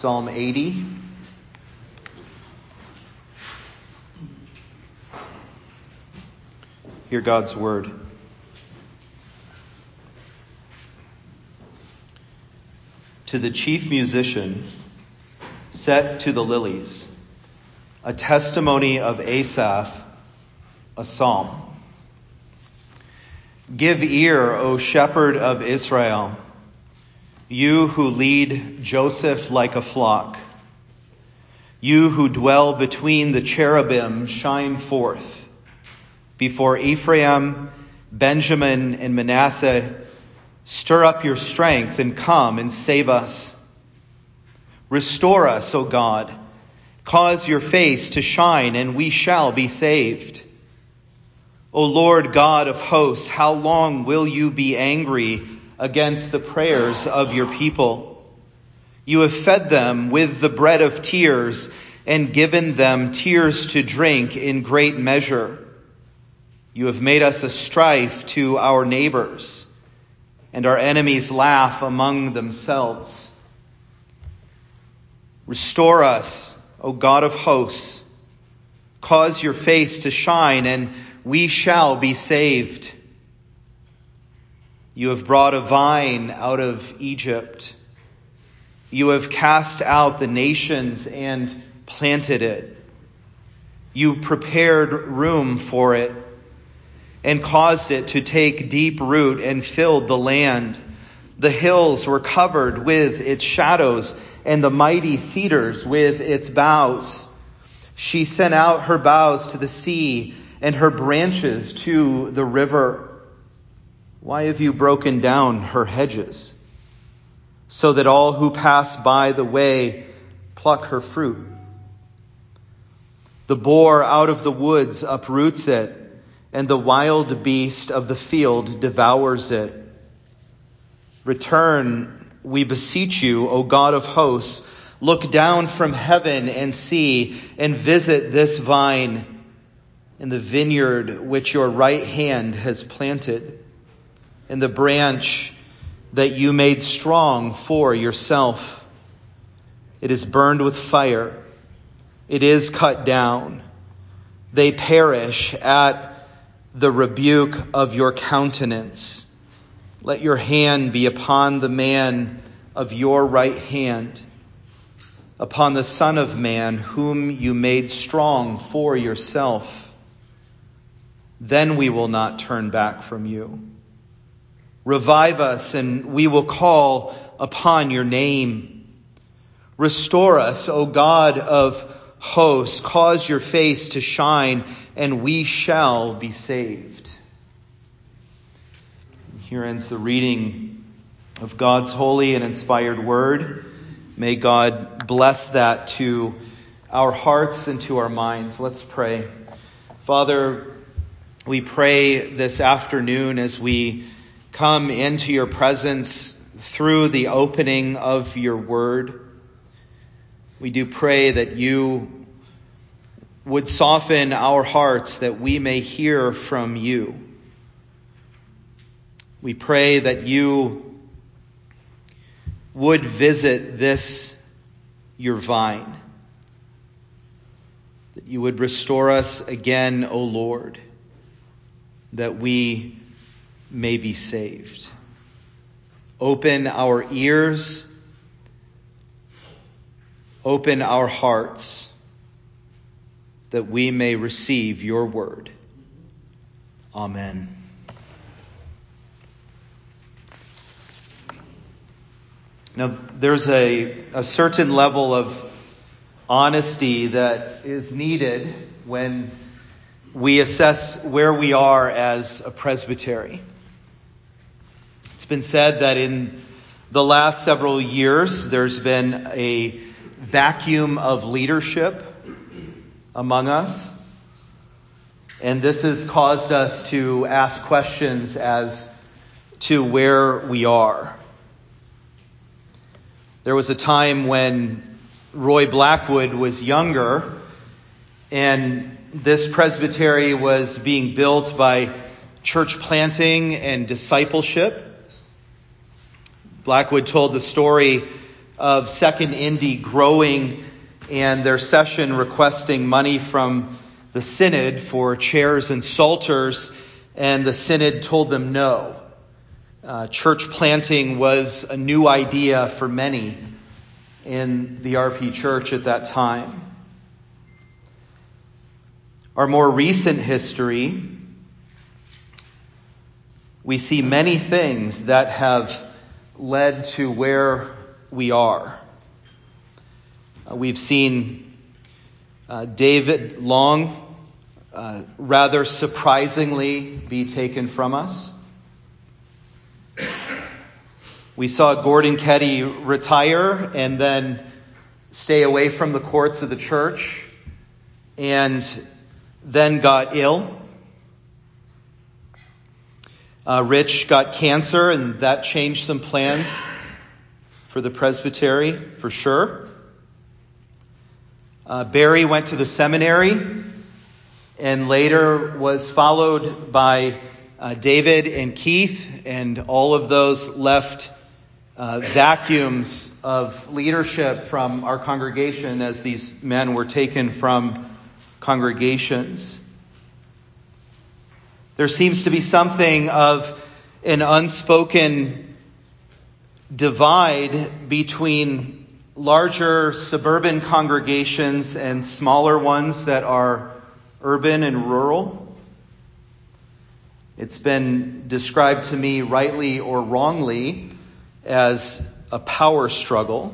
Psalm 80. Hear God's word. To the chief musician, set to the lilies, a testimony of Asaph, a psalm. Give ear, O shepherd of Israel, you who lead Joseph like a flock. You who dwell between the cherubim, shine forth. Before Ephraim, Benjamin, and Manasseh, stir up your strength and come and save us. Restore us, O God. Cause your face to shine, and we shall be saved. O Lord God of hosts, how long will you be angry against the prayers of your people? You have fed them with the bread of tears and given them tears to drink in great measure. You have made us a strife to our neighbors, and our enemies laugh among themselves. Restore us, O God of hosts. Cause your face to shine, and we shall be saved. You have brought a vine out of Egypt. You have cast out the nations and planted it. You prepared room for it and caused it to take deep root and filled the land. The hills were covered with its shadows, and the mighty cedars with its boughs. She sent out her boughs to the sea and her branches to the river. Why have you broken down her hedges, so that all who pass by the way pluck her fruit? The boar out of the woods uproots it, and the wild beast of the field devours it. Return, we beseech you, O God of hosts. Look down from heaven and see, and visit this vine in the vineyard which your right hand has planted, and the branch that you made strong for yourself. It is burned with fire. It is cut down. They perish at the rebuke of your countenance. Let your hand be upon the man of your right hand, upon the Son of Man whom you made strong for yourself. Then we will not turn back from you. Revive us, and we will call upon your name. Restore us, O God of hosts. Cause your face to shine, and we shall be saved. Here ends the reading of God's holy and inspired word. May God bless that to our hearts and to our minds. Let's pray. Father, we pray this afternoon as we come into your presence through the opening of your word. We do pray that you would soften our hearts that we may hear from you. We pray that you would visit this, your vine, that you would restore us again, O Lord, that we may be saved. Open our ears, open our hearts, that we may receive your word. Amen. Now, there's a certain level of honesty that is needed when we assess where we are as a presbytery. It's been said that in the last several years, there's been a vacuum of leadership among us. And this has caused us to ask questions as to where we are. There was a time when Roy Blackwood was younger, and this presbytery was being built by church planting and discipleship. Blackwood told the story of Second Indy growing and their session requesting money from the synod for chairs and psalters, and the synod told them no. Church planting was a new idea for many in the RP Church at that time. Our more recent history, we see many things that have led to where we are. We've seen David Long rather surprisingly be taken from us. We saw Gordon Ketty retire and then stay away from the courts of the church and then got ill. Rich got cancer, and that changed some plans for the presbytery, for sure. Barry went to the seminary and later was followed by David and Keith, and all of those left vacuums of leadership from our congregation as these men were taken from congregations. There seems to be something of an unspoken divide between larger suburban congregations and smaller ones that are urban and rural. It's been described to me, rightly or wrongly, as a power struggle.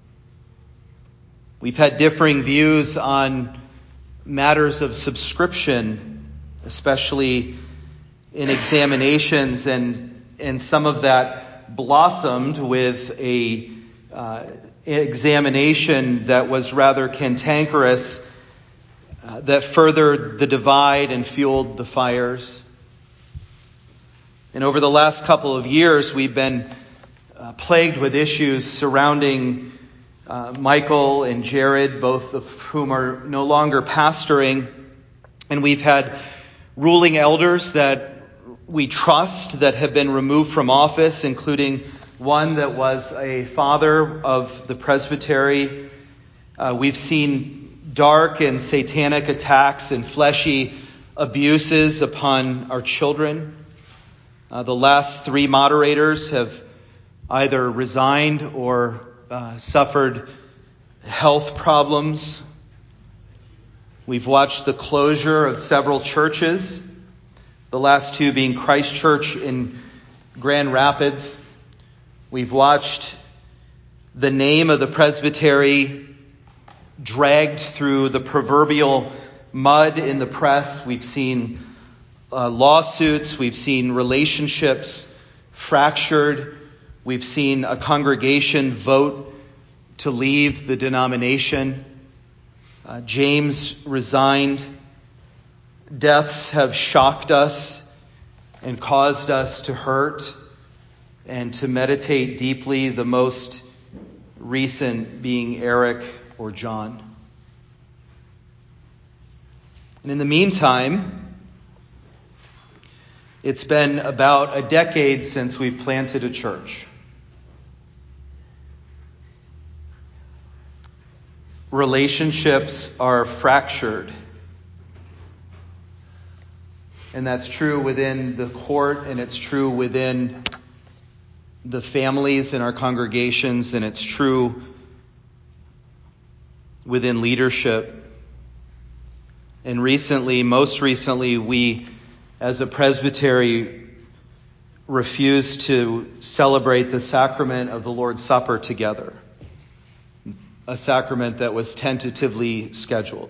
We've had differing views on matters of subscription, especially in examinations, and some of that blossomed with a examination that was rather cantankerous, that furthered the divide and fueled the fires. And over the last couple of years, we've been plagued with issues surrounding Michael and Jared, both of whom are no longer pastoring. And we've had ruling elders that we trust that have been removed from office, including one that was a father of the presbytery. We've seen dark and satanic attacks and fleshy abuses upon our children. The last 3 moderators have either resigned or suffered health problems. We've watched the closure of several churches, the last 2 being Christ Church in Grand Rapids. We've watched the name of the presbytery dragged through the proverbial mud in the press. We've seen lawsuits. We've seen relationships fractured. We've seen a congregation vote to leave the denomination. James resigned. Deaths have shocked us and caused us to hurt and to meditate deeply, the most recent being Eric or John. And in the meantime, it's been about a decade since we've planted a church. Relationships are fractured. And that's true within the court, and it's true within the families in our congregations, and it's true within leadership. And most recently, we as a presbytery refused to celebrate the sacrament of the Lord's Supper together, a sacrament that was tentatively scheduled.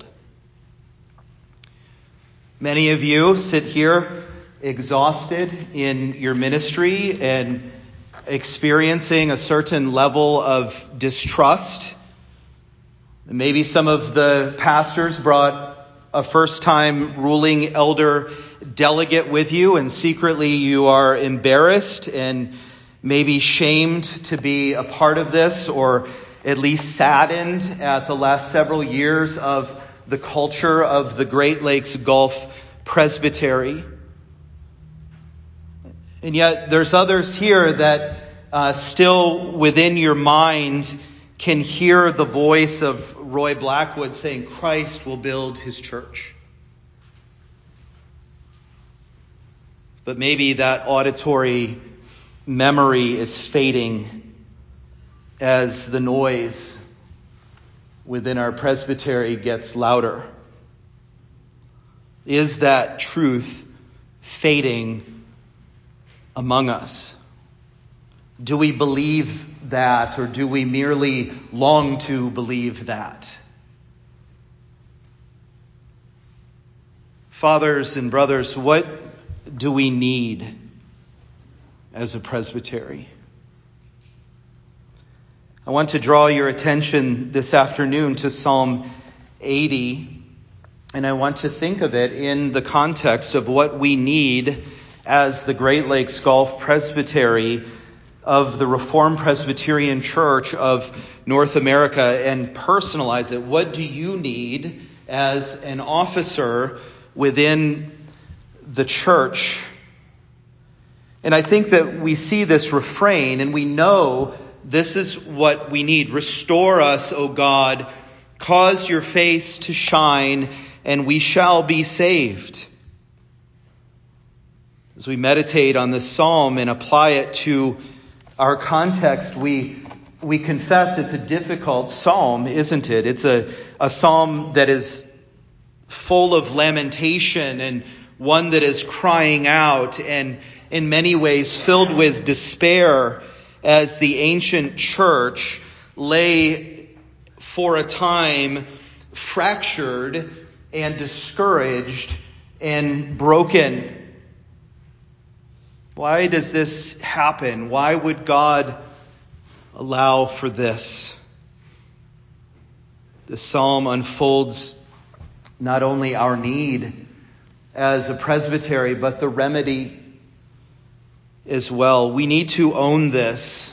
Many of you sit here exhausted in your ministry and experiencing a certain level of distrust. Maybe some of the pastors brought a first-time ruling elder delegate with you, and secretly you are embarrassed and maybe shamed to be a part of this, or at least saddened at the last several years of the culture of the Great Lakes Gulf Presbytery. And yet there's others here that still within your mind can hear the voice of Roy Blackwood saying, Christ will build his church. But maybe that auditory memory is fading as the noise within our presbytery gets louder. Is that truth fading among us? Do we believe that, or do we merely long to believe that? Fathers and brothers, what do we need as a presbytery? I want to draw your attention this afternoon to Psalm 80, and I want to think of it in the context of what we need as the Great Lakes Gulf Presbytery of the Reformed Presbyterian Church of North America, and personalize it. What do you need as an officer within the church? And I think that we see this refrain and we know this is what we need. Restore us, O God, cause your face to shine, and we shall be saved. As we meditate on this psalm and apply it to our context, we confess it's a difficult psalm, isn't it? It's a psalm that is full of lamentation and one that is crying out and in many ways filled with despair as the ancient church lay for a time fractured and discouraged and broken. Why does this happen? Why would God allow for this? The psalm unfolds not only our need as a presbytery, but the remedy as well. We need to own this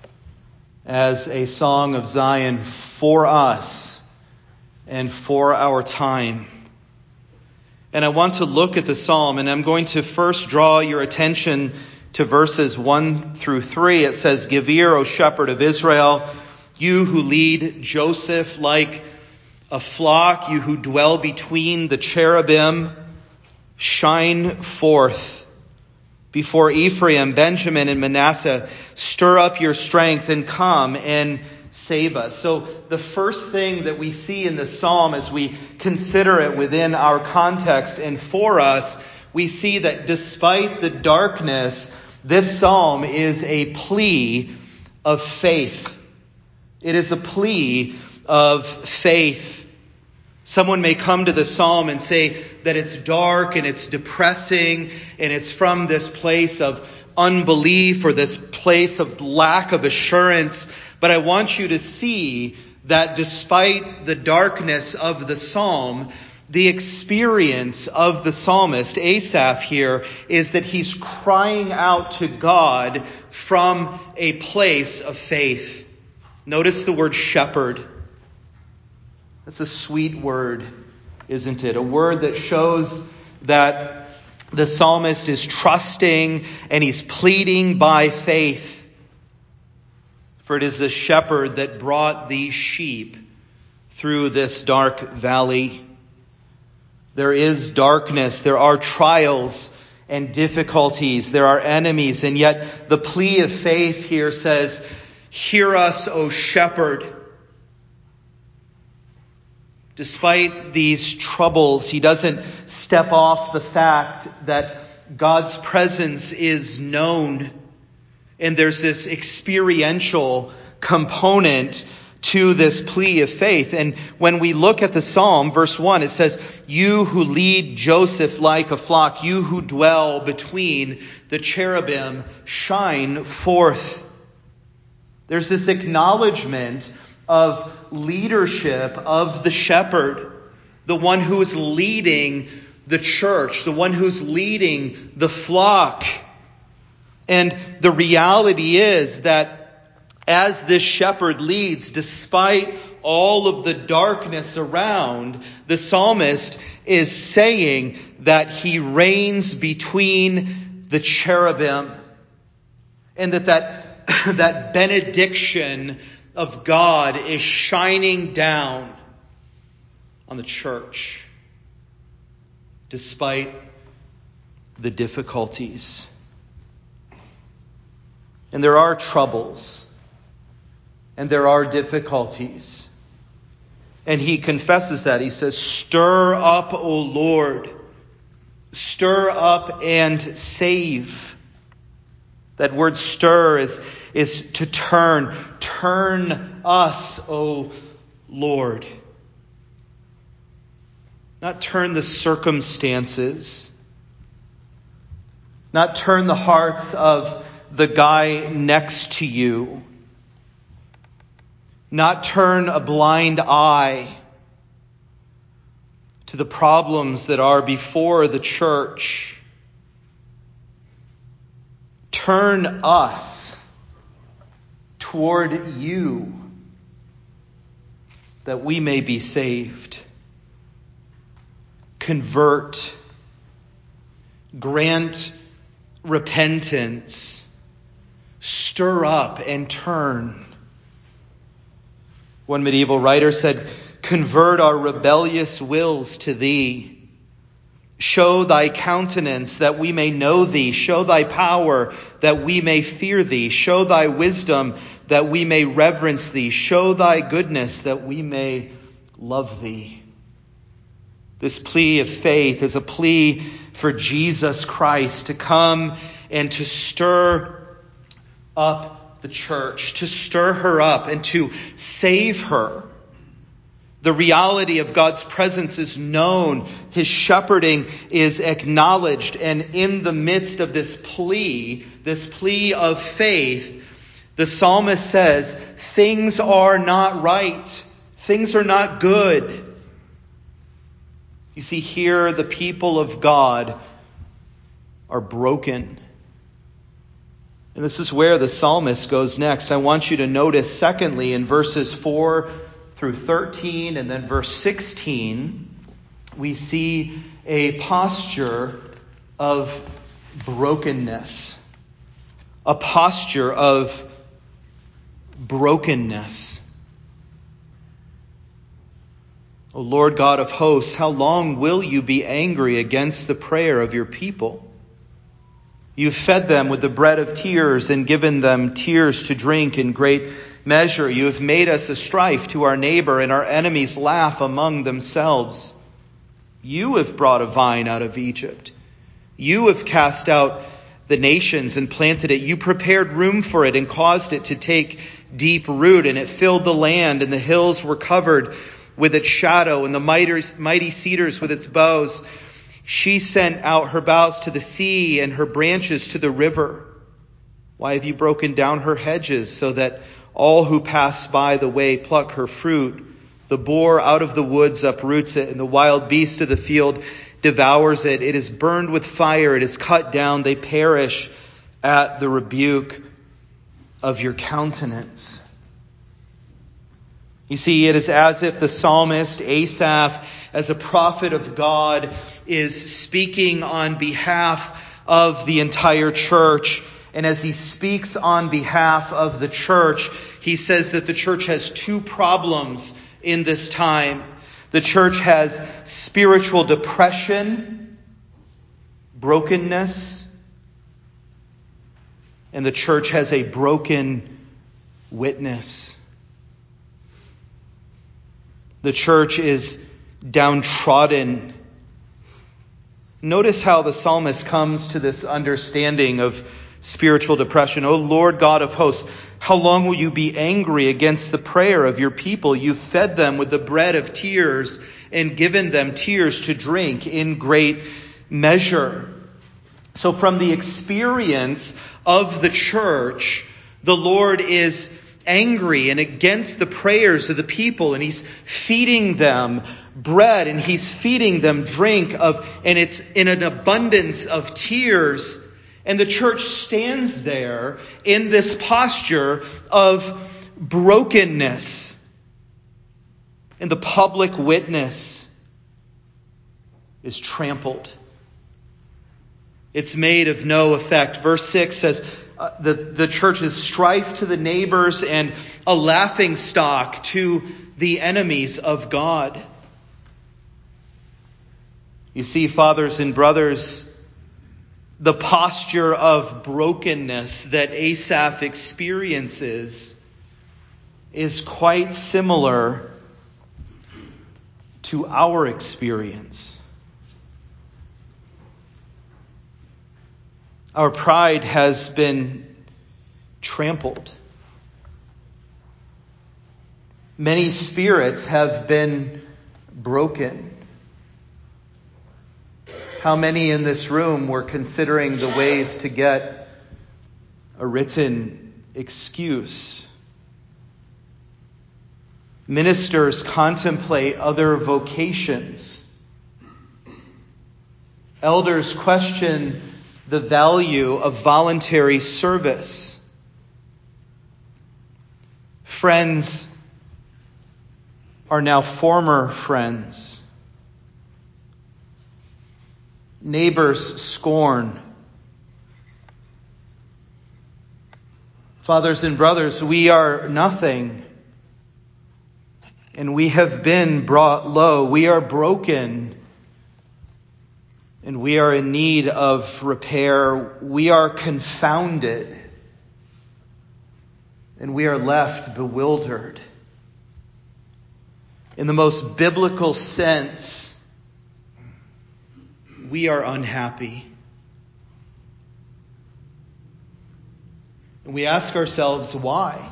as a song of Zion for us and for our time. And I want to look at the psalm, and I'm going to first draw your attention to verses 1 through 3. It says, Give ear, O shepherd of Israel, you who lead Joseph like a flock, you who dwell between the cherubim, shine forth before Ephraim, Benjamin, and Manasseh. Stir up your strength and come and save us. So the first thing that we see in the psalm as we consider it within our context and for us, we see that despite the darkness, this psalm is a plea of faith. It is a plea of faith. Someone may come to the psalm and say that it's dark and it's depressing and it's from this place of unbelief or this place of lack of assurance. But I want you to see that despite the darkness of the psalm, the experience of the psalmist, Asaph here, is that he's crying out to God from a place of faith. Notice the word shepherd. That's a sweet word, isn't it? A word that shows that the psalmist is trusting and he's pleading by faith. For it is the shepherd that brought these sheep through this dark valley. There is darkness, there are trials and difficulties, there are enemies, and yet the plea of faith here says, Hear us, O shepherd. Despite these troubles, he doesn't step off the fact that God's presence is known. And there's this experiential component to this plea of faith. And when we look at the psalm, verse 1, it says, You who lead Joseph like a flock, you who dwell between the cherubim, shine forth. There's this acknowledgement of leadership of the shepherd, the one who is leading the church, the one who's leading the flock. And the reality is that as this shepherd leads, despite all of the darkness around, the psalmist is saying that he reigns between the cherubim, and that benediction of God is shining down on the church despite the difficulties. And there are troubles, and there are difficulties. And he confesses that. He says, "Stir up, O Lord. Stir up and save." That word stir is to turn. Turn us, O Lord. Not turn the circumstances. Not turn the hearts of the guy next to you. Not turn a blind eye to the problems that are before the church. Turn us toward you that we may be saved. Convert. Grant repentance. Stir up and turn. One medieval writer said, "Convert our rebellious wills to thee. Show thy countenance that we may know thee. Show thy power that we may fear thee. Show thy wisdom that we may reverence thee. Show thy goodness that we may love thee." This plea of faith is a plea for Jesus Christ to come and to stir up the church, to stir her up and to save her. The reality of God's presence is known. His shepherding is acknowledged. And in the midst of this plea of faith, the psalmist says, things are not right. Things are not good. You see, here the people of God are broken. And this is where the psalmist goes next. I want you to notice, secondly, in verses 4 through 13 and then verse 16, we see a posture of brokenness. A posture of brokenness. O Lord God of hosts, how long will you be angry against the prayer of your people? You've fed them with the bread of tears and given them tears to drink in great measure. You have made us a strife to our neighbor, and our enemies laugh among themselves. You have brought a vine out of Egypt. You have cast out the nations and planted it. You prepared room for it and caused it to take deep root, and it filled the land, and the hills were covered with its shadow, and the mighty cedars with its boughs. She sent out her boughs to the sea and her branches to the river. Why have you broken down her hedges so that all who pass by the way pluck her fruit? The boar out of the woods uproots it, and the wild beast of the field devours it. It is burned with fire. It is cut down. They perish at the rebuke of your countenance. You see, it is as if the psalmist Asaph, as a prophet of God, is speaking on behalf of the entire church. And as he speaks on behalf of the church, he says that the church has two problems in this time. The church has spiritual depression, brokenness, and the church has a broken witness. The church is downtrodden. Notice how the psalmist comes to this understanding of spiritual depression. O Lord God of hosts, how long will you be angry against the prayer of your people? You fed them with the bread of tears and given them tears to drink in great measure. So from the experience of the church, the Lord is angry and against the prayers of the people, and he's feeding them bread and he's feeding them drink and it's in an abundance of tears. And the church stands there in this posture of brokenness. And the public witness is trampled. It's made of no effect. Verse 6 says, the church's strife to the neighbors and a laughingstock to the enemies of God. You see, fathers and brothers, the posture of brokenness that Asaph experiences is quite similar to our experience. Our pride has been trampled. Many spirits have been broken. How many in this room were considering the ways to get a written excuse? Ministers contemplate other vocations. Elders question the value of voluntary service. Friends are now former friends. Neighbors scorn. Fathers and brothers, we are nothing, and we have been brought low. We are broken, and we are in need of repair. We are confounded, and we are left bewildered. In the most biblical sense, we are unhappy. And we ask ourselves, why?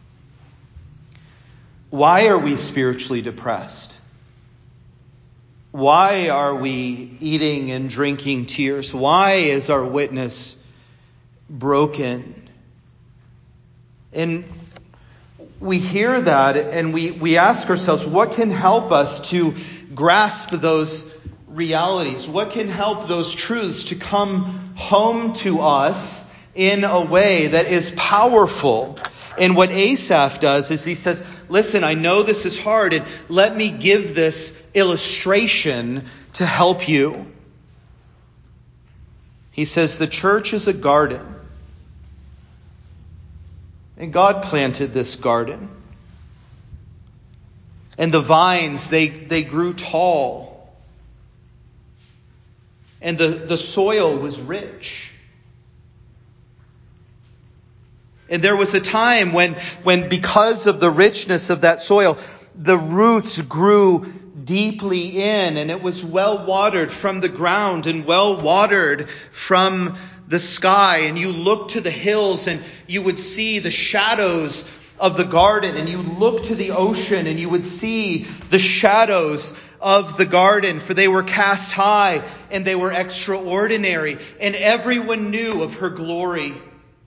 Why are we spiritually depressed? Why are we eating and drinking tears? Why is our witness broken? And we hear that and we ask ourselves, what can help us to grasp those realities? What can help those truths to come home to us in a way that is powerful? And what Asaph does is he says, listen, I know this is hard, and let me give this illustration to help you. He says, the church is a garden. And God planted this garden. And the vines, they grew tall. And the soil was rich. And there was a time when because of the richness of that soil, the roots grew deeply in, and it was well watered from the ground and well watered from the sky. And you looked to the hills and you would see the shadows of the garden, and you look to the ocean and you would see the shadows of the garden, for they were cast high and they were extraordinary, and everyone knew of her glory.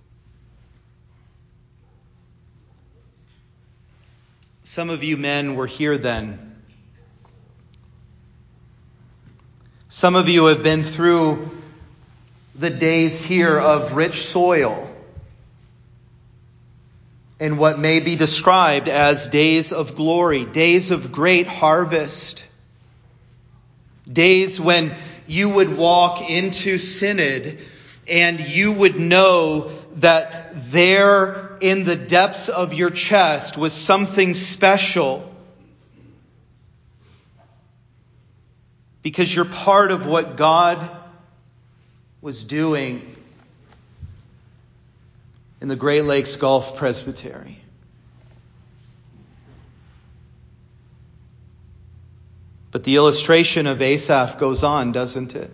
Some of you men were here then. Some of you have been through the days here of rich soil and what may be described as days of glory, days of great harvest, days when you would walk into synod and you would know that there in the depths of your chest was something special, because you're part of what God was doing in the Great Lakes Gulf Presbytery. But the illustration of Asaph goes on, doesn't it?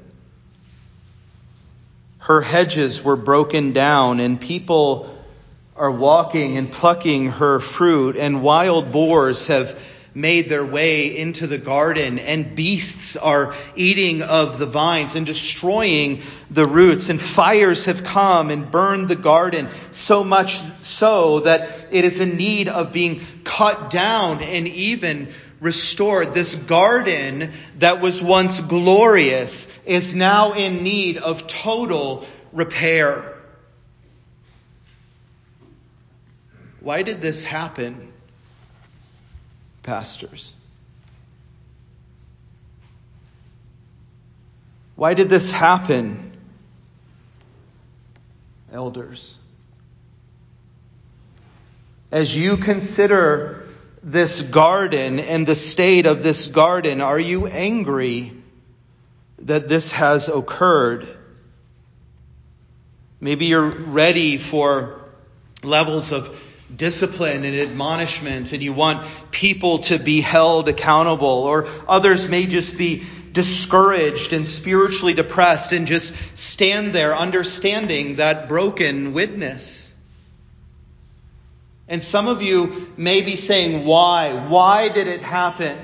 Her hedges were broken down, and people are walking and plucking her fruit, and wild boars have made their way into the garden, and beasts are eating of the vines and destroying the roots, and fires have come and burned the garden, so much so that it is in need of being cut down and even restored. This garden that was once glorious is now in need of total repair. Why did this happen, pastors? Why did this happen, elders? As you consider this garden and the state of this garden, are you angry that this has occurred? Maybe you're ready for levels of discipline and admonishment, and you want people to be held accountable, or others may just be discouraged and spiritually depressed and just stand there understanding that broken witness. And some of you may be saying, why? Why did it happen?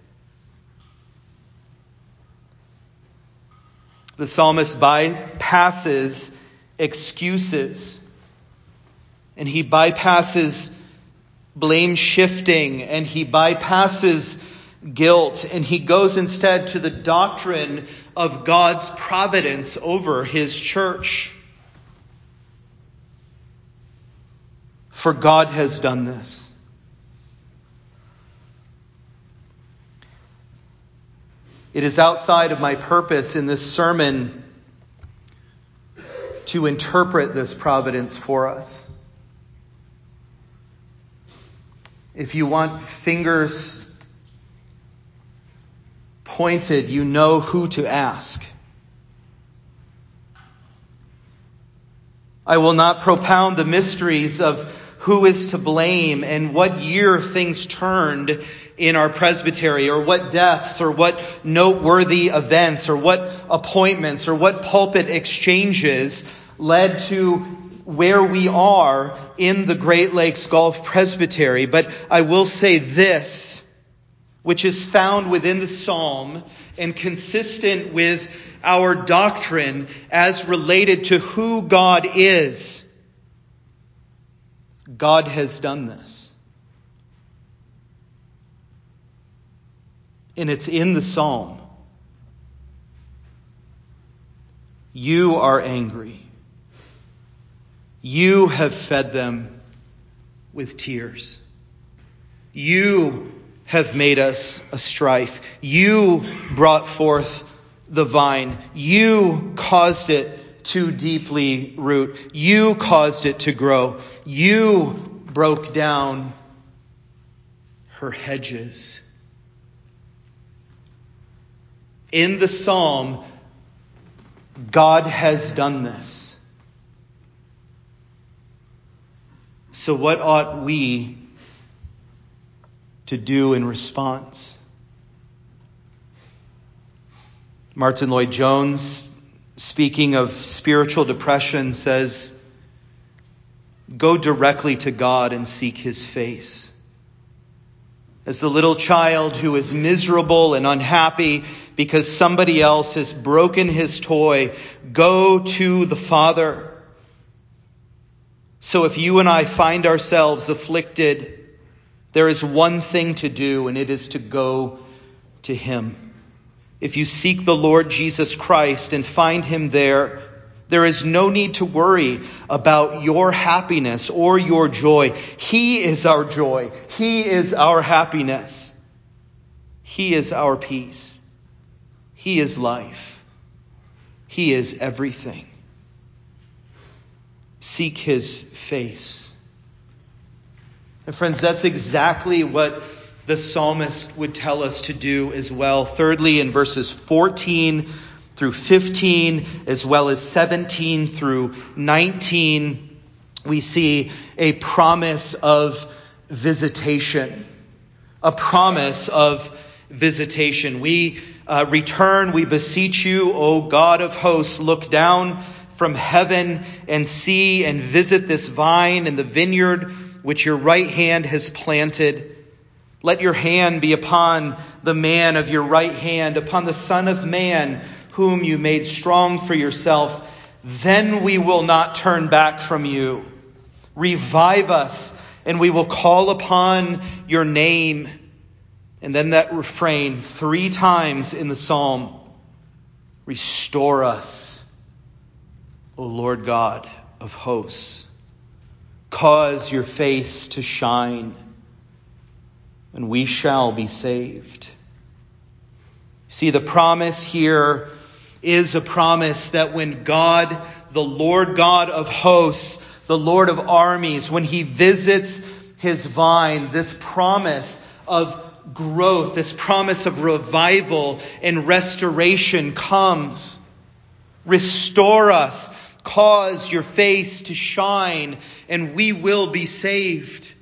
The psalmist bypasses excuses, and he bypasses blame shifting, and he bypasses guilt, and he goes instead to the doctrine of God's providence over his church. For God has done this. It is outside of my purpose in this sermon to interpret this providence for us. If you want fingers pointed, you know who to ask. I will not propound the mysteries of who is to blame and what year things turned in our presbytery, or what deaths, or what noteworthy events, or what appointments, or what pulpit exchanges led to where we are in the Great Lakes Gulf Presbytery. But I will say this, which is found within the psalm and consistent with our doctrine as related to who God is. God has done this. And it's in the psalm. You are angry. You have fed them with tears. You have made us a strife. You brought forth the vine. You caused it to deeply root. You caused it to grow. You broke down her hedges. In the psalm, God has done this. So what ought we to do in response? Martin Lloyd-Jones, speaking of spiritual depression, says, go directly to God and seek his face. As the little child who is miserable and unhappy because somebody else has broken his toy, go to the Father. So if you and I find ourselves afflicted, there is one thing to do, and it is to go to him. If you seek the Lord Jesus Christ and find him there, there is no need to worry about your happiness or your joy. He is our joy. He is our happiness. He is our peace. He is life. He is everything. Seek his face. And friends, that's exactly what the psalmist would tell us to do as well. Thirdly, in verses 14 through 15, as well as 17 through 19, we see a promise of visitation. A promise of visitation. We return, we beseech you, O God of hosts, look down from heaven and see and visit this vine and the vineyard which your right hand has planted. Let your hand be upon the man of your right hand, upon the Son of Man, whom you made strong for yourself. Then we will not turn back from you. Revive us, and we will call upon your name. And then that refrain 3 times in the psalm. Restore us, O Lord God of hosts. Cause your face to shine, and we shall be saved. See, the promise here is a promise that when God, the Lord God of hosts, the Lord of armies, when he visits his vine, this promise of growth, this promise of revival and restoration comes. Restore us, cause your face to shine, and we will be saved.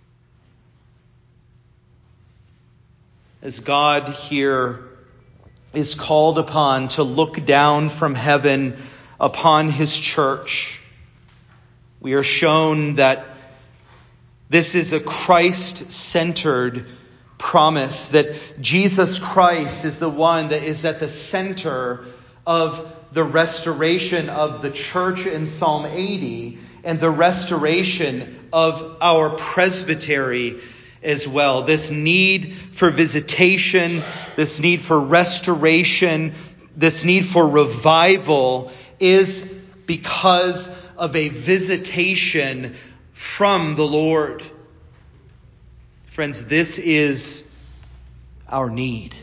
As God here is called upon to look down from heaven upon his church, we are shown that this is a Christ-centered promise, that Jesus Christ is the one that is at the center of the restoration of the church in Psalm 80 and the restoration of our presbytery as well. This need for visitation, this need for restoration, this need for revival is because of a visitation from the Lord. Friends, this is our need.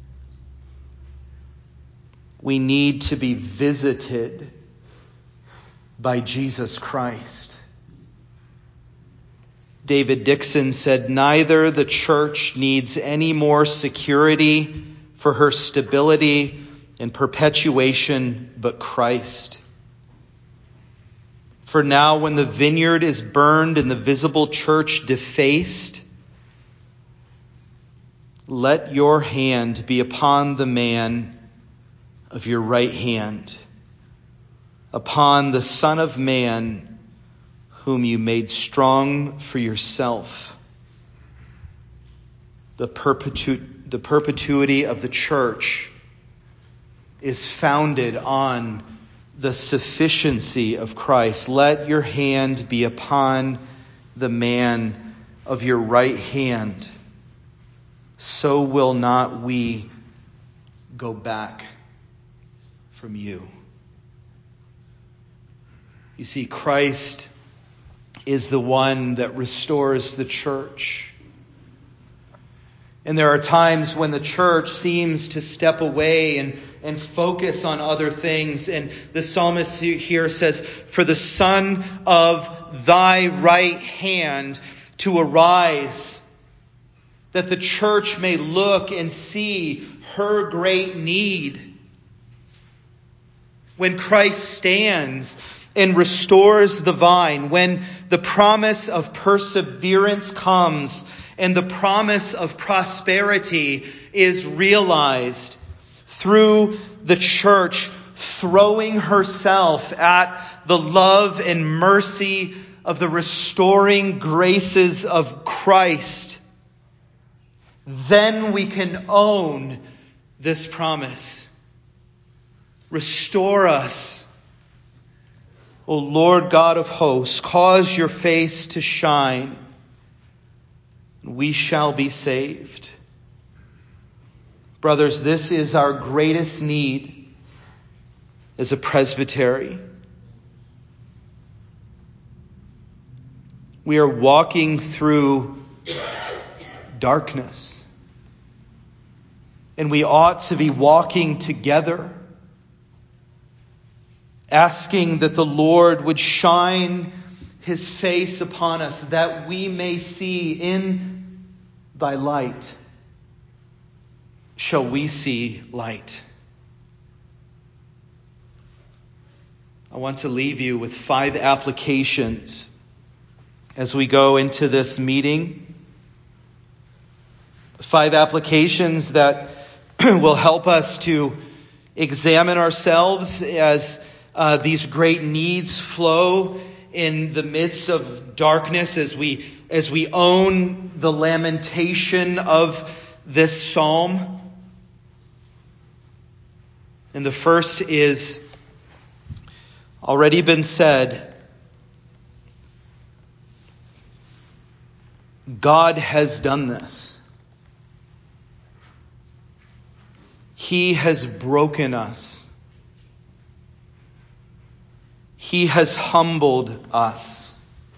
We need to be visited by Jesus Christ. David Dixon said, "Neither the church needs any more security for her stability and perpetuation, but Christ. For now, when the vineyard is burned and the visible church defaced, let your hand be upon the man of your right hand, upon the Son of Man, whom you made strong for yourself." The perpetuity of the church is founded on the sufficiency of Christ. Let your hand be upon the man of your right hand. So will not we go back from you. You see, Christ is the one that restores the church. And there are times when the church seems to step away and focus on other things. And the psalmist here says, "For the Son of thy right hand to arise, that the church may look and see her great need." When Christ stands and restores the vine, when the promise of perseverance comes and the promise of prosperity is realized through the church throwing herself at the love and mercy of the restoring graces of Christ, then we can own this promise. Restore us, O Lord God of hosts, cause your face to shine, and we shall be saved. Brothers, this is our greatest need as a presbytery. We are walking through darkness, and we ought to be walking together, asking that the Lord would shine his face upon us, that we may see in thy light. Shall we see light? I want to leave you with 5 applications as we go into this meeting. 5 applications that will help us to examine ourselves as these great needs flow in the midst of darkness, as we own the lamentation of this psalm. And the first is already been said. God has done this. He has broken us. He has humbled us.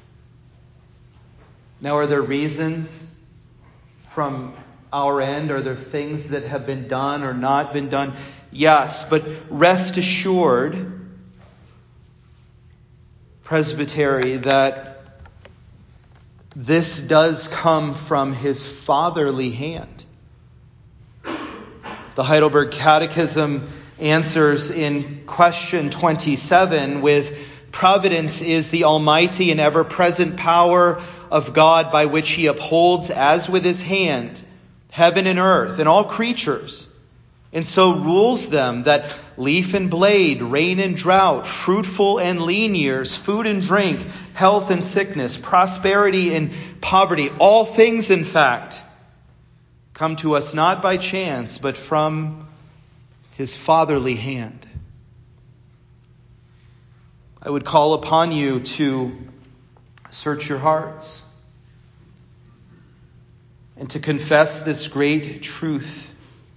Now, are there reasons from our end? Are there things that have been done or not been done? Yes, but rest assured, presbytery, that This does come from his fatherly hand. The Heidelberg Catechism answers in question 27 with, "Providence is the almighty and ever-present power of God by which he upholds, as with his hand, heaven and earth and all creatures, and so rules them that leaf and blade, rain and drought, fruitful and lean years, food and drink, health and sickness, prosperity and poverty, all things, in fact, come to us not by chance, but from his fatherly hand." I would call upon you to search your hearts and to confess this great truth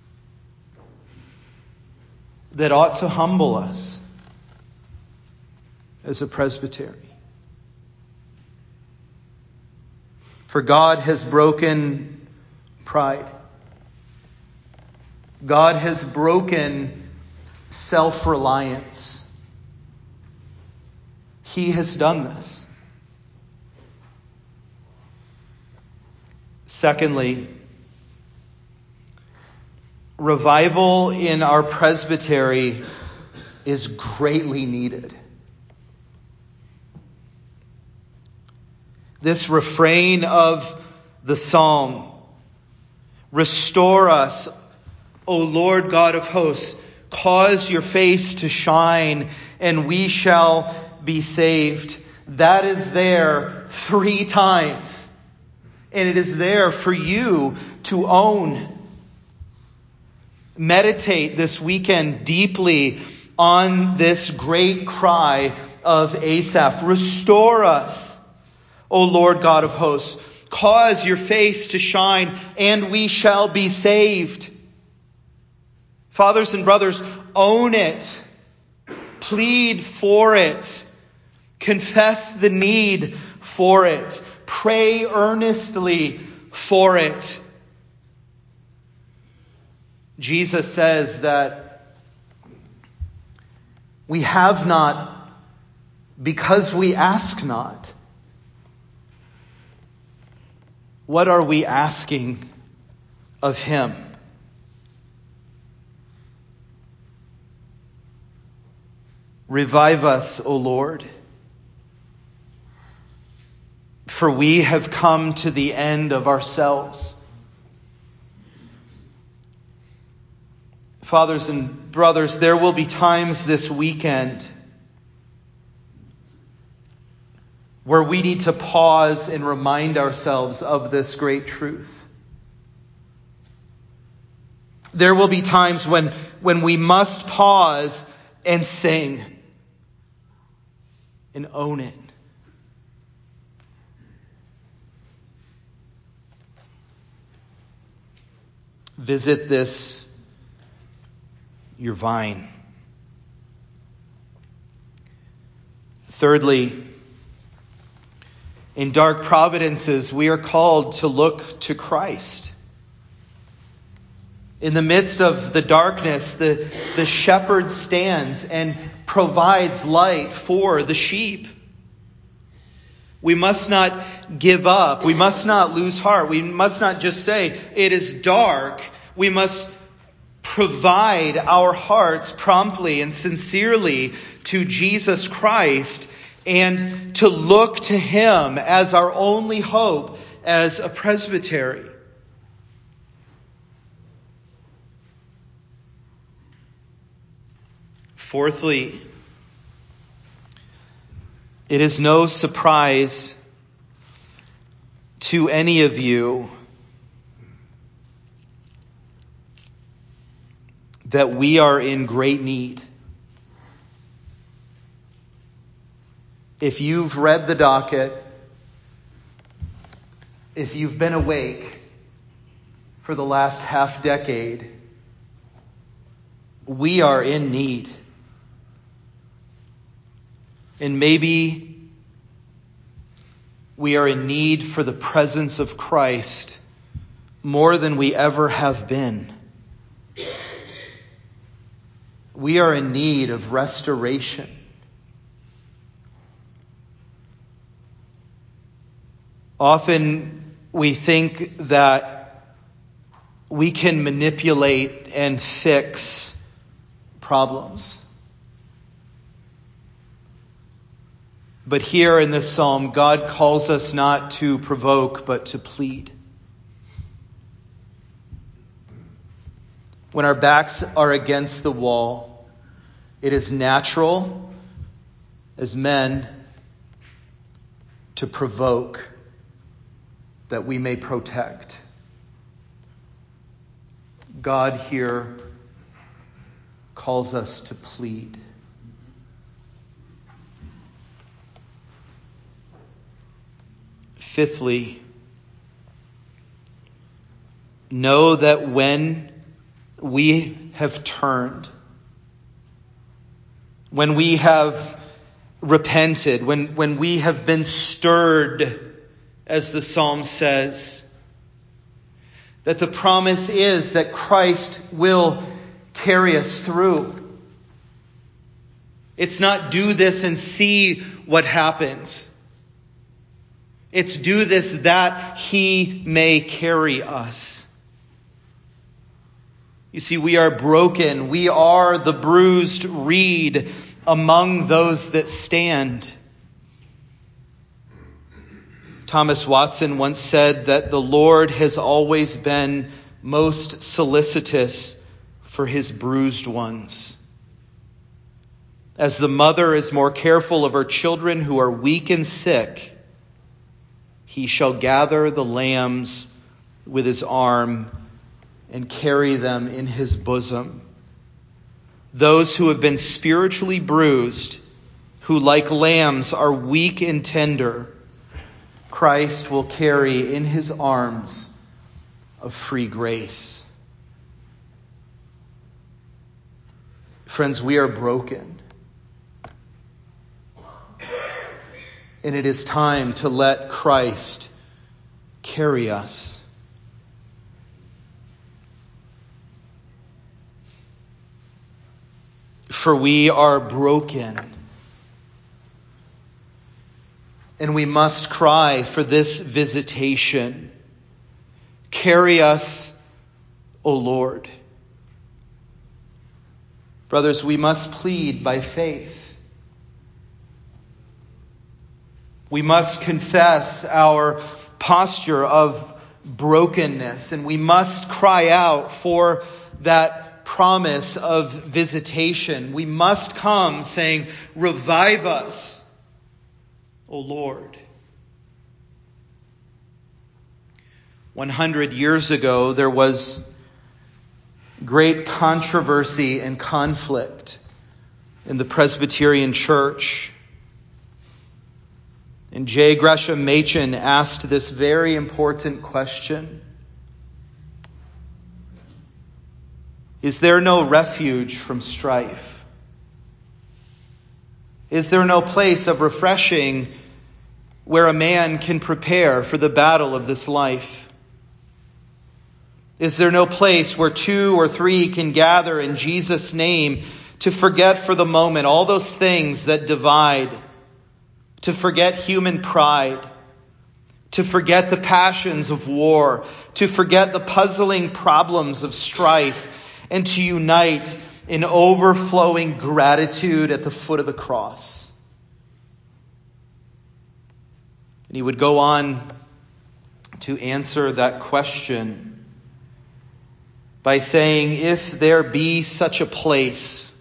that ought to humble us as a presbytery. For God has broken pride. God has broken self-reliance. He has done this. Secondly, revival in our presbytery is greatly needed. This refrain of the psalm, "Restore us, O Lord God of hosts, cause your face to shine, and we shall be saved," that is there 3 times. And it is there for you to own. Meditate this weekend deeply on this great cry of Asaph. "Restore us, O Lord God of hosts. Cause your face to shine, and we shall be saved." Fathers and brothers, own it. Plead for it. Confess the need for it. Pray earnestly for it. Jesus says that we have not because we ask not. What are we asking of him? Revive us, O Lord, for we have come to the end of ourselves. Fathers and brothers, there will be times this weekend where we need to pause and remind ourselves of this great truth. There will be times when we must pause and sing and own it. Visit this, your vine. Thirdly, in dark providences, we are called to look to Christ. In the midst of the darkness, the shepherd stands and provides light for the sheep. We must not give up. We must not lose heart. We must not just say, "It is dark." We must provide our hearts promptly and sincerely to Jesus Christ and to look to him as our only hope as a presbytery. Fourthly, it is no surprise to any of you that we are in great need. If you've read the docket, if you've been awake for the last half decade, we are in need. And maybe we are in need for the presence of Christ more than we ever have been. We are in need of restoration. Often we think that we can manipulate and fix problems. But here in this psalm, God calls us not to provoke, but to plead. When our backs are against the wall, it is natural as men to provoke that we may protect. God here calls us to plead. Fifthly, know that when we have turned, when we have repented, when we have been stirred, as the psalm says, that the promise is that Christ will carry us through. It's not do this and see what happens. It's do this that he may carry us. You see, we are broken. We are the bruised reed among those that stand. Thomas Watson once said that the Lord has always been most solicitous for his bruised ones. As the mother is more careful of her children who are weak and sick, he shall gather the lambs with his arm and carry them in his bosom. Those who have been spiritually bruised, who like lambs are weak and tender, Christ will carry in his arms of free grace. Friends, we are broken. And it is time to let Christ carry us. For we are broken. And we must cry for this visitation. Carry us, O Lord. Brothers, we must plead by faith. We must confess our posture of brokenness, and we must cry out for that promise of visitation. We must come saying, revive us, O Lord. 100 years ago, there was great controversy and conflict in the Presbyterian Church. And J. Gresham Machen asked this very important question. Is there no refuge from strife? Is there no place of refreshing where a man can prepare for the battle of this life? Is there no place where 2 or 3 can gather in Jesus' name to forget for the moment all those things that divide? To forget human pride, to forget the passions of war, to forget the puzzling problems of strife, and to unite in overflowing gratitude at the foot of the cross. And he would go on to answer that question by saying, if there be such a place,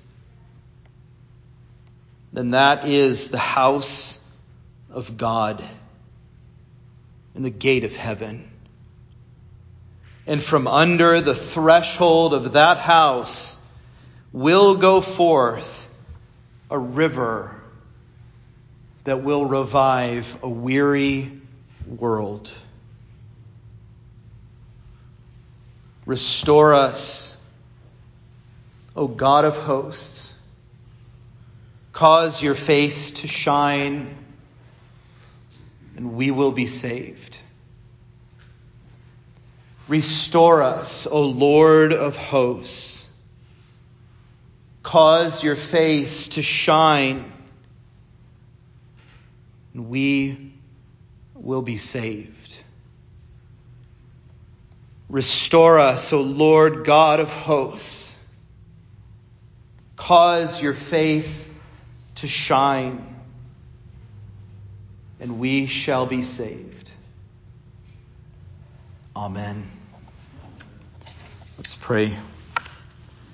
then that is the house of God and the gate of heaven. And from under the threshold of that house will go forth a river that will revive a weary world. Restore us, O God of hosts. Cause your face to shine, and we will be saved. Restore us, O Lord of hosts. Cause your face to shine, and we will be saved. Restore us, O Lord God of hosts. Cause your face to shine, and we shall be saved. Amen. Let's pray.